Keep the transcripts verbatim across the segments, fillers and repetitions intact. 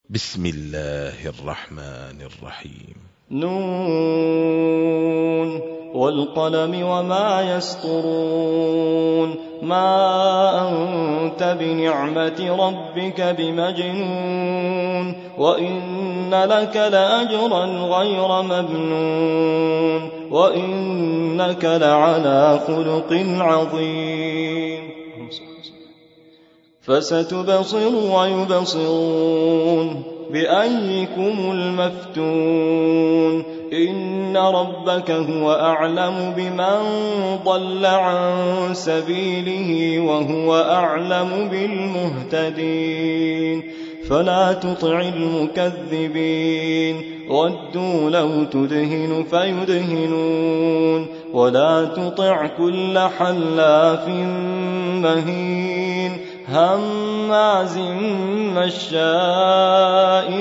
بسم الله الرحمن الرحيم. نون والقلم وما يسطرون ما أنت بنعمة ربك بمجنون وإن لك لأجرا غير ممنون وإنك لعلى خلق عظيم. فستبصر ويبصرون بأيكم المفتون إن ربك هو أعلم بمن ضل عن سبيله وهو أعلم بالمهتدين. فلا تطع المكذبين ودوا لو تدهن فيدهنون ولا تطع كل حلاف مهين هماز مشاء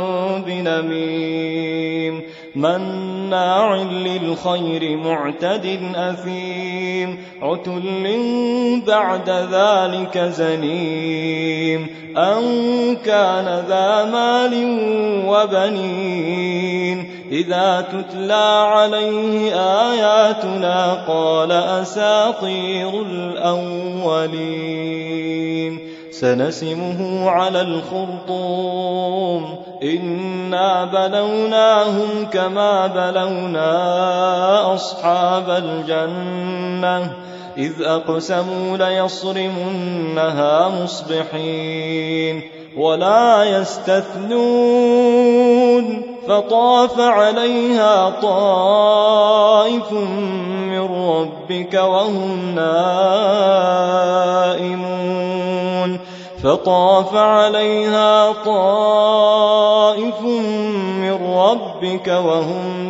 بنميم مناع للخير معتد أثيم عتل بعد ذلك زنيم أن كان ذا مال وبنين إذا تتلى عليه آياتنا قال أساطير الأولين. سنسمه على الخرطوم إنا بلوناهم كما بلونا أصحاب الجنة إذ أقسموا ليصرمنها مصبحين ولا يستثنون فطاف عليها طائف من ربك وهم نائمون فطاف عليها طائف من ربك وهم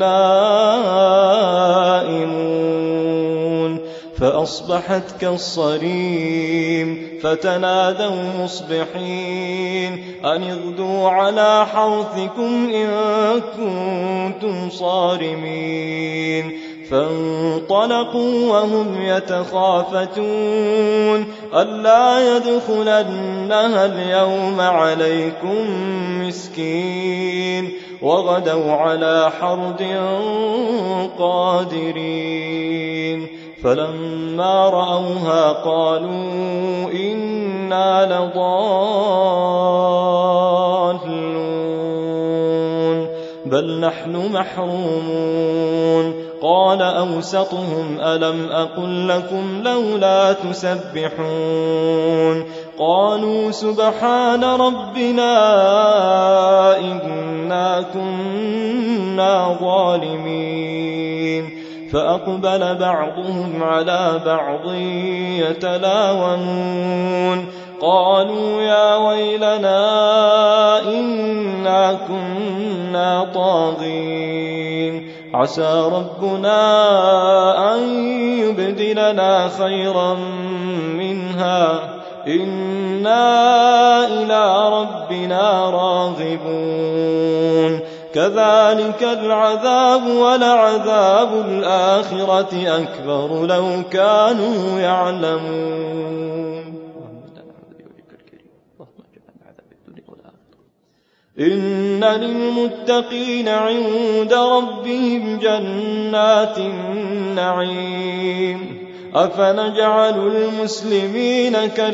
نائمون فأصبحت كالصريم فتنادوا مصبحين أن اغدوا على حرثكم إن كنتم صارمين. فانطلقوا وهم يتخافتون ألا يدخلنها اليوم عليكم مسكين وغدوا على حرد قادرين. فلما رأوها قالوا إنا لضالون بل نحن محرومون. قال أوسطهم ألم أقل لكم لولا تسبحون قالوا سبحان ربنا إنا كنا ظالمين. فأقبل بعضهم على بعض يتلاومون قالوا يا ويلنا إنا كنا طاغين عسى ربنا أن يبدلنا خيرا منها إنا إلى ربنا راغبون. كذلك العذاب ولعذاب الآخرة أكبر لو كانوا يعلمون. إن للمتقين عند ربهم جنات النعيم أفنجعل المسلمين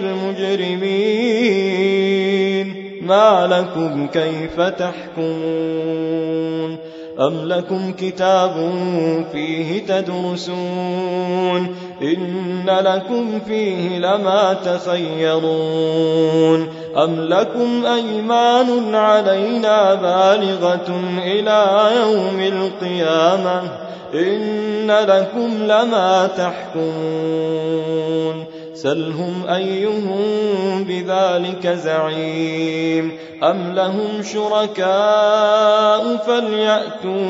كالمجرمين ما لكم كيف تحكمون أم لكم كتاب فيه تدرسون إن لكم فيه لما تخيرون أم لكم أيمان علينا بالغة إلى يوم القيامة إن لكم لما تحكمون سلهم أيهم بذلك زعيم أم لهم شركاء فليأتوا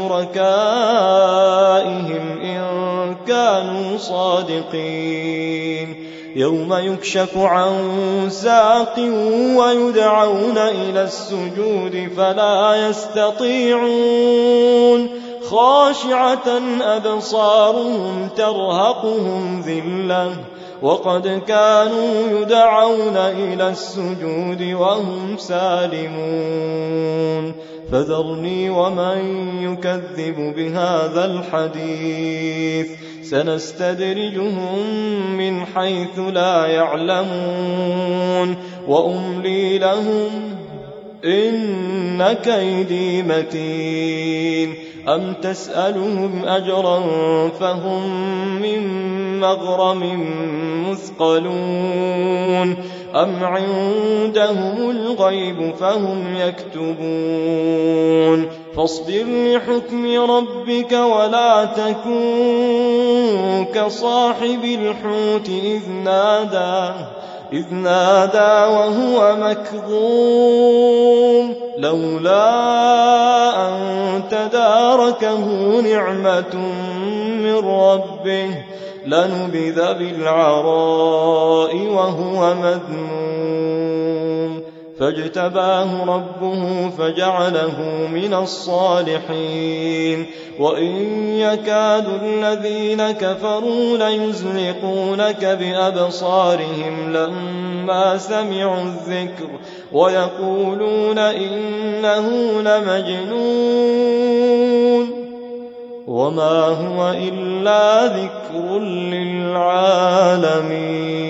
بشركائهم إن كانوا صادقين. يوم يكشف عن ساق ويدعون إلى السجود فلا يستطيعون خاشعة أبصارهم ترهقهم ذلة وقد كانوا يدعون إلى السجود وهم سالمون فذرني ومن يكذب بهذا الحديث سنستدرجهم من حيث لا يعلمون وأملي لهم إن كيدي متين أم تسألهم أجرا فهم من مغرم مثقلون أم عندهم الغيب فهم يكتبون فاصبر لحكم ربك ولا تكن كصاحب الحوت إذ نادى إذ نادى وهو مكظوم لولا أن تداركه نعمة من ربه لنبذ بالعراء وهو مذموم فاجتباه ربه فجعله من الصالحين وإن يكاد الذين كفروا ليزلقونك بأبصارهم لما سمعوا الذكر ويقولون إنه لمجنون وما هو إلا ذكر للعالمين.